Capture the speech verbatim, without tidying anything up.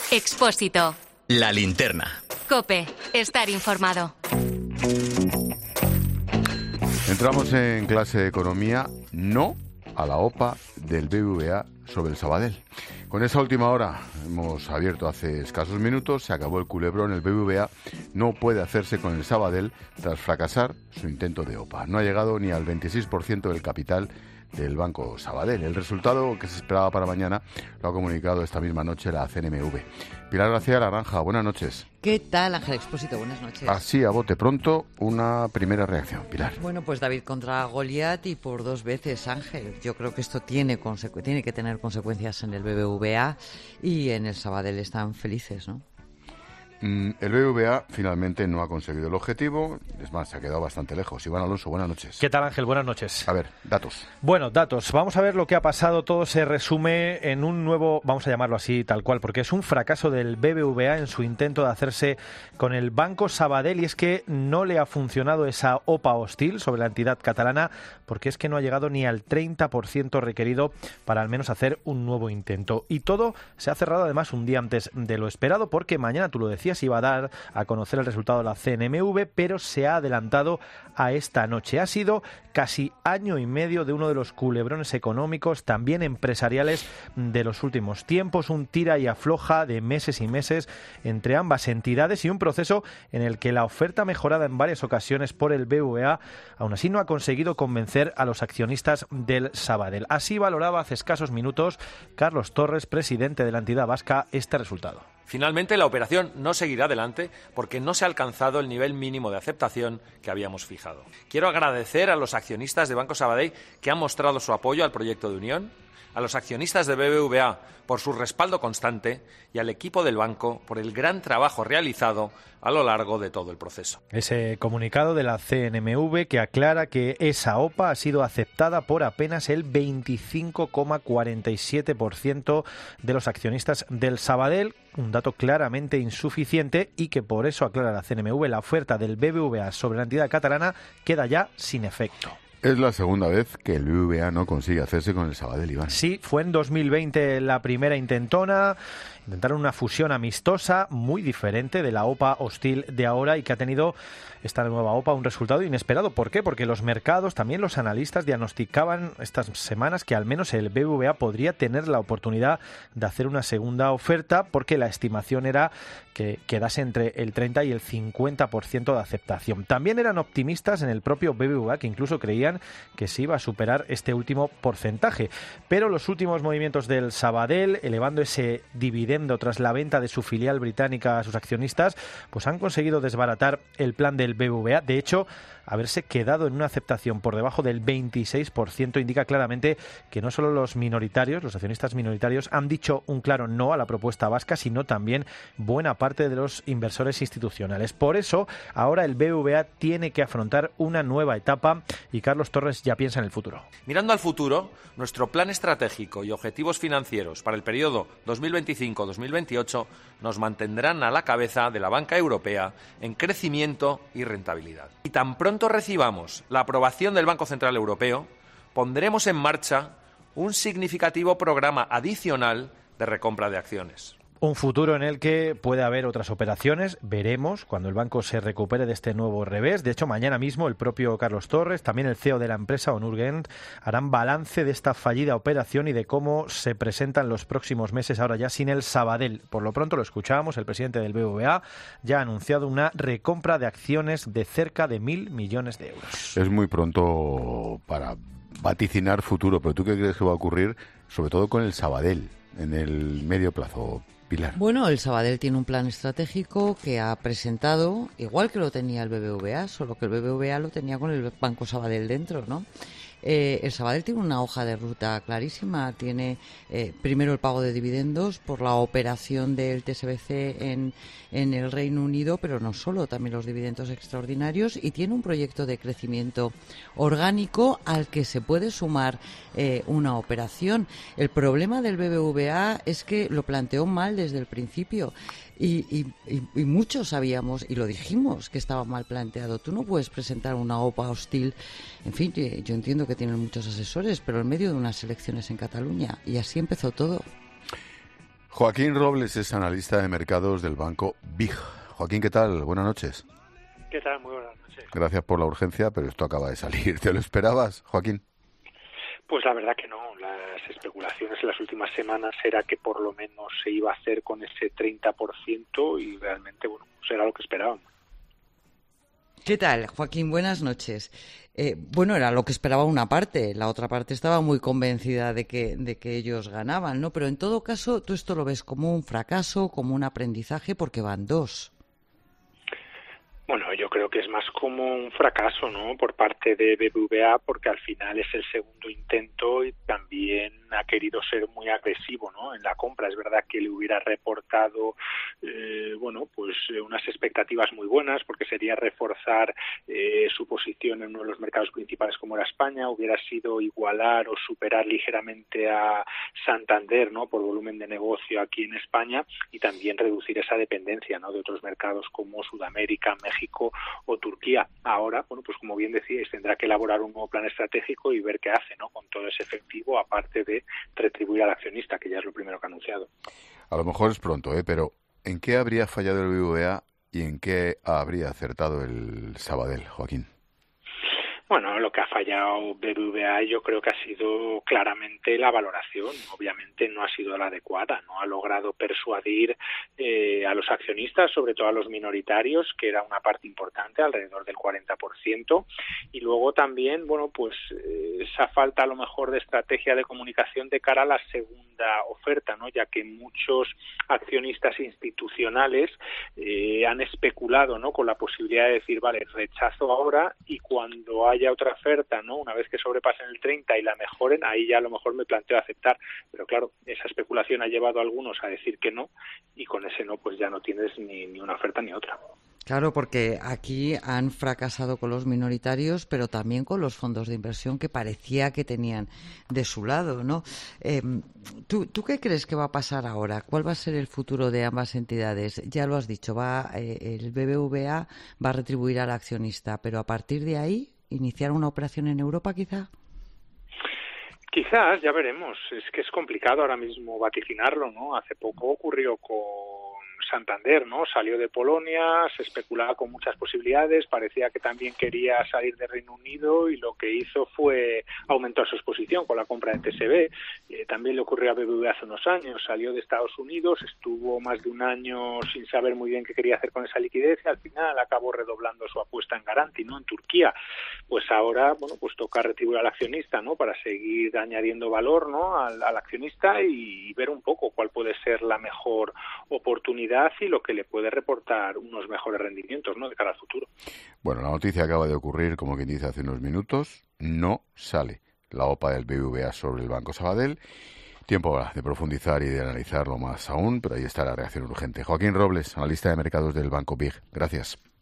Expósito. La linterna. COPE. Estar informado. Entramos en clase de economía, no a la OPA del B B V A sobre el Sabadell. Con esa última hora, hemos abierto hace escasos minutos, se acabó el culebrón, el B B V A no puede hacerse con el Sabadell tras fracasar su intento de OPA. No ha llegado ni al veintiséis por ciento del capital del Banco Sabadell. El resultado que se esperaba para mañana lo ha comunicado esta misma noche la C N M V. Pilar García Laranja, buenas noches. ¿Qué tal, Ángel Expósito? Buenas noches. Así, a bote pronto, una primera reacción, Pilar. Bueno, pues David contra Goliat y por dos veces, Ángel. Yo creo que esto tiene, consecu- tiene que tener consecuencias en el B B V A y en el Sabadell están felices, ¿no? Mm, el B B V A finalmente no ha conseguido el objetivo, es más, se ha quedado bastante lejos. Iván Alonso, buenas noches. ¿Qué tal, Ángel? Buenas noches. A ver, datos. Bueno, datos. Vamos a ver lo que ha pasado. Todo se resume en un nuevo, vamos a llamarlo así, tal cual, porque es un fracaso del B B V A en su intento de hacerse con el Banco Sabadell, y es que no le ha funcionado esa OPA hostil sobre la entidad catalana, porque es que no ha llegado ni al treinta por ciento requerido para al menos hacer un nuevo intento. Y todo se ha cerrado además un día antes de lo esperado, porque mañana, tú lo decías, iba a dar a conocer el resultado de la C N M V, pero se ha adelantado a esta noche. Ha sido casi año y medio de uno de los culebrones económicos, también empresariales, de los últimos tiempos, un tira y afloja de meses y meses entre ambas entidades y un proceso en el que la oferta mejorada en varias ocasiones por el B B V A aún así no ha conseguido convencer a los accionistas del Sabadell. Así valoraba hace escasos minutos Carlos Torres, presidente de la entidad vasca, este resultado. Finalmente, la operación no seguirá adelante porque no se ha alcanzado el nivel mínimo de aceptación que habíamos fijado. Quiero agradecer a los accionistas de Banco Sabadell que han mostrado su apoyo al proyecto de unión, a los accionistas de B B V A por su respaldo constante y al equipo del banco por el gran trabajo realizado a lo largo de todo el proceso. Ese comunicado de la C N M V que aclara que esa OPA ha sido aceptada por apenas el veinticinco coma cuarenta y siete por ciento de los accionistas del Sabadell, un dato claramente insuficiente y que por eso, aclara la C N M V, la oferta del B B V A sobre la entidad catalana queda ya sin efecto. Es la segunda vez que el B B V A no consigue hacerse con el Sabadell, Iván. Sí, fue en dos mil veinte la primera intentona. Intentaron una fusión amistosa muy diferente de la OPA hostil de ahora y que ha tenido esta nueva OPA un resultado inesperado. ¿Por qué? Porque los mercados, también los analistas, diagnosticaban estas semanas que al menos el B B V A podría tener la oportunidad de hacer una segunda oferta, porque la estimación era que quedase entre el treinta y el cincuenta por ciento de aceptación. También eran optimistas en el propio B B V A, que incluso creían que se iba a superar este último porcentaje. Pero los últimos movimientos del Sabadell, elevando ese dividendo tras la venta de su filial británica a sus accionistas, pues han conseguido desbaratar el plan del B B V A. De hecho, haberse quedado en una aceptación por debajo del veintiséis por ciento indica claramente que no solo los minoritarios, los accionistas minoritarios, han dicho un claro no a la propuesta vasca, sino también buena parte de los inversores institucionales. Por eso, ahora el B B V A tiene que afrontar una nueva etapa y Carlos Torres ya piensa en el futuro. Mirando al futuro, nuestro plan estratégico y objetivos financieros para el periodo dos mil veinticinco a dos mil veintiocho nos mantendrán a la cabeza de la banca europea en crecimiento y rentabilidad. Y tan pronto recibamos la aprobación del Banco Central Europeo, pondremos en marcha un significativo programa adicional de recompra de acciones. Un futuro en el que puede haber otras operaciones, veremos cuando el banco se recupere de este nuevo revés. De hecho, mañana mismo el propio Carlos Torres, también el C E O de la empresa, Onur Genç, harán balance de esta fallida operación y de cómo se presentan los próximos meses ahora ya sin el Sabadell. Por lo pronto lo escuchábamos, el presidente del B B V A ya ha anunciado una recompra de acciones de cerca de mil millones de euros. Es muy pronto para vaticinar futuro, pero ¿tú qué crees que va a ocurrir, sobre todo con el Sabadell, en el medio plazo? Pilar. Bueno, el Sabadell tiene un plan estratégico que ha presentado, igual que lo tenía el B B V A, solo que el B B V A lo tenía con el Banco Sabadell dentro, ¿no? Eh, el Sabadell tiene una hoja de ruta clarísima. Tiene eh, primero el pago de dividendos por la operación del T S B C en, en el Reino Unido, pero no solo, también los dividendos extraordinarios, y tiene un proyecto de crecimiento orgánico al que se puede sumar eh, una operación. El problema del B B V A es que lo planteó mal desde el principio. Y, y, y muchos sabíamos y lo dijimos que estaba mal planteado. Tú no puedes presentar una OPA hostil. En fin, yo entiendo que tienen muchos asesores, pero en medio de unas elecciones en Cataluña. Y así empezó todo. Joaquín Robles es analista de mercados del banco B I G. Joaquín, ¿qué tal? Buenas noches. ¿Qué tal? Muy buenas noches. Gracias por la urgencia, pero esto acaba de salir. ¿Te lo esperabas, Joaquín? Pues la verdad que no. Las especulaciones en las últimas semanas era que por lo menos se iba a hacer con ese treinta por ciento y realmente, bueno, pues era lo que esperaban. ¿Qué tal, Joaquín? Buenas noches. Eh, bueno, era lo que esperaba una parte. La otra parte estaba muy convencida de que, de que ellos ganaban, ¿no? Pero en todo caso, tú esto lo ves como un fracaso, como un aprendizaje, porque van dos. Bueno, yo creo que es más como un fracaso, ¿no?, por parte de B B V A, porque al final es el segundo intento y también ha querido ser muy agresivo, ¿no?, en la compra. Es verdad que le hubiera reportado, eh, bueno, pues eh, unas expectativas muy buenas, porque sería reforzar eh, su posición en uno de los mercados principales como era España, hubiera sido igualar o superar ligeramente a Santander, ¿no?, por volumen de negocio aquí en España, y también reducir esa dependencia, ¿no?, de otros mercados como Sudamérica, México o Turquía. Ahora, bueno, pues como bien decíais, tendrá que elaborar un nuevo plan estratégico y ver qué hace, ¿no?, con todo ese efectivo, aparte de retribuir al accionista, que ya es lo primero que ha anunciado. A lo mejor es pronto, ¿eh? Pero ¿en qué habría fallado el B B V A y en qué habría acertado el Sabadell, Joaquín? Bueno, lo que ha fallado B B V A yo creo que ha sido claramente la valoración. Obviamente no ha sido la adecuada, no ha logrado persuadir eh, a los accionistas, sobre todo a los minoritarios, que era una parte importante, alrededor del cuarenta por ciento. Y luego también, bueno, pues eh, esa falta a lo mejor de estrategia de comunicación de cara a la segunda oferta, ¿no?, ya que muchos accionistas institucionales eh, han especulado, ¿no?, con la posibilidad de decir, vale, rechazo ahora y cuando hay haya otra oferta, ¿no?, una vez que sobrepasen el treinta y la mejoren, ahí ya a lo mejor me planteo aceptar. Pero claro, esa especulación ha llevado a algunos a decir que no, y con ese no pues ya no tienes ni, ni una oferta ni otra. Claro, porque aquí han fracasado con los minoritarios, pero también con los fondos de inversión que parecía que tenían de su lado, ¿no? Eh, ¿tú, ¿Tú qué crees que va a pasar ahora? ¿Cuál va a ser el futuro de ambas entidades? Ya lo has dicho, va eh, el B B V A va a retribuir al accionista, pero a partir de ahí, ¿iniciar una operación en Europa quizá? Quizás, ya veremos. Es que es complicado ahora mismo vaticinarlo, ¿no? Hace poco ocurrió con Santander, ¿no? Salió de Polonia, se especulaba con muchas posibilidades, parecía que también quería salir de Reino Unido y lo que hizo fue aumentar su exposición con la compra de T S B. Eh, también le ocurrió a B B V A hace unos años, salió de Estados Unidos, estuvo más de un año sin saber muy bien qué quería hacer con esa liquidez y al final acabó redoblando su apuesta en Garanti, ¿no?, en Turquía. Pues ahora, bueno, pues toca retribuir al accionista, ¿no?, para seguir añadiendo valor, ¿no?, al, al accionista y ver un poco cuál puede ser la mejor oportunidad y lo que le puede reportar unos mejores rendimientos, ¿no?, de cara al futuro. Bueno, la noticia acaba de ocurrir, como quien dice, hace unos minutos. No sale la O P A del B B V A sobre el Banco Sabadell. Tiempo ahora de profundizar y de analizarlo más aún, pero ahí está la reacción urgente. Joaquín Robles, analista de mercados del Banco B I G. Gracias.